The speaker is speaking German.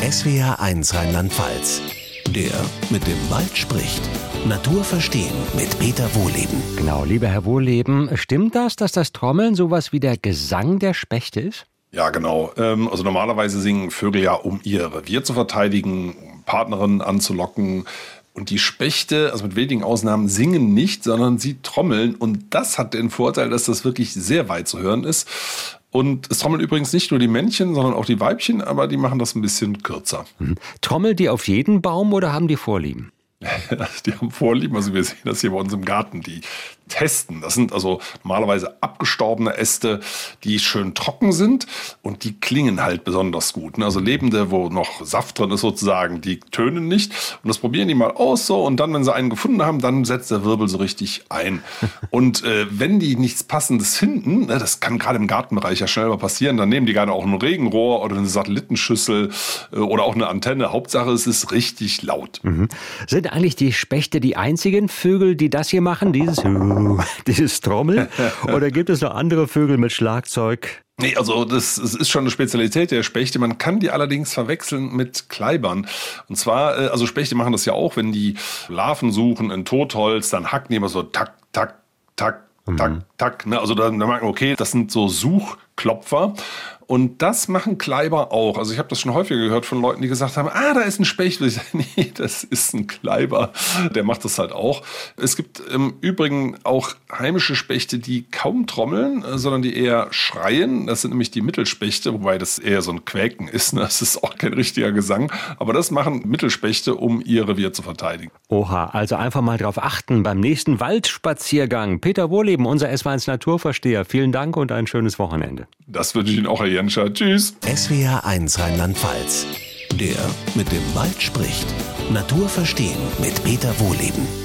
SWR1 Rheinland-Pfalz. Der mit dem Wald spricht. Natur verstehen mit Peter Wohleben. Genau, lieber Herr Wohleben, stimmt das, dass das Trommeln sowas wie der Gesang der Spechte ist? Ja, genau. Also normalerweise singen Vögel ja, um ihr Revier zu verteidigen, um Partnerinnen anzulocken. Und die Spechte, also mit wenigen Ausnahmen, singen nicht, sondern sie trommeln. Und das hat den Vorteil, dass das wirklich sehr weit zu hören ist. Und es trommeln übrigens nicht nur die Männchen, sondern auch die Weibchen, aber die machen das ein bisschen kürzer. Trommelt die auf jeden Baum oder haben die Vorlieben? Die haben Vorlieben, also wir sehen das hier bei uns im Garten, die testen. Das sind also normalerweise abgestorbene Äste, die schön trocken sind und die klingen halt besonders gut. Also lebende, wo noch Saft drin ist sozusagen, die tönen nicht. Und das probieren die mal aus so und dann, wenn sie einen gefunden haben, dann setzt der Wirbel so richtig ein. Und wenn die nichts Passendes finden, das kann gerade im Gartenbereich ja schnell mal passieren, dann nehmen die gerne auch ein Regenrohr oder eine Satellitenschüssel oder auch eine Antenne. Hauptsache, es ist richtig laut. Sind eigentlich die Spechte die einzigen Vögel, die das hier machen, dieses Trommeln? Oder gibt es noch andere Vögel mit Schlagzeug? Nee, also das ist schon eine Spezialität der Spechte. Man kann die allerdings verwechseln mit Kleibern. Und zwar, also Spechte machen das ja auch, wenn die Larven suchen in Totholz, dann hacken die immer so tak, tak, tak, tak, tak. Also dann merkt man, okay, das sind so Suchklopfer. Und das machen Kleiber auch. Also ich habe das schon häufiger gehört von Leuten, die gesagt haben, da ist ein Specht. Und ich sage, nee, das ist ein Kleiber. Der macht das halt auch. Es gibt im Übrigen auch heimische Spechte, die kaum trommeln, sondern die eher schreien. Das sind nämlich die Mittelspechte, wobei das eher so ein Quäken ist. Das ist auch kein richtiger Gesang. Aber das machen Mittelspechte, um ihr Revier zu verteidigen. Oha, also einfach mal drauf achten beim nächsten Waldspaziergang. Peter Wohleben, unser SWR1 Naturversteher. Vielen Dank und ein schönes Wochenende. Das wünsche ich Ihnen auch, Herr Jenscher. Tschüss. SWR1 Rheinland-Pfalz. Der mit dem Wald spricht. Natur verstehen mit Peter Wohleben.